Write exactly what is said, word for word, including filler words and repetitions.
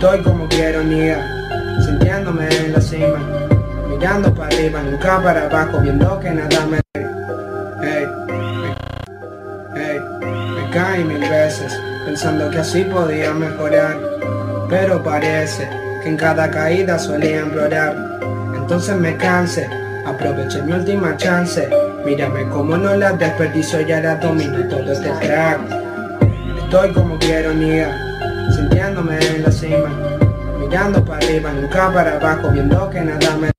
Estoy como quiero, niga, sintiéndome en la cima, mirando para arriba, nunca para abajo, viendo que nada me... Hey, me, hey, me caí mil veces, pensando que así podía mejorar, pero parece que en cada caída solía implorar. Entonces me cansé, aproveché mi última chance, mírame como no la desperdicio y ahora domino todo este track. Estoy como quiero, niga, sintiéndome en la cima, mirando para arriba, nunca para abajo, viendo que nada me...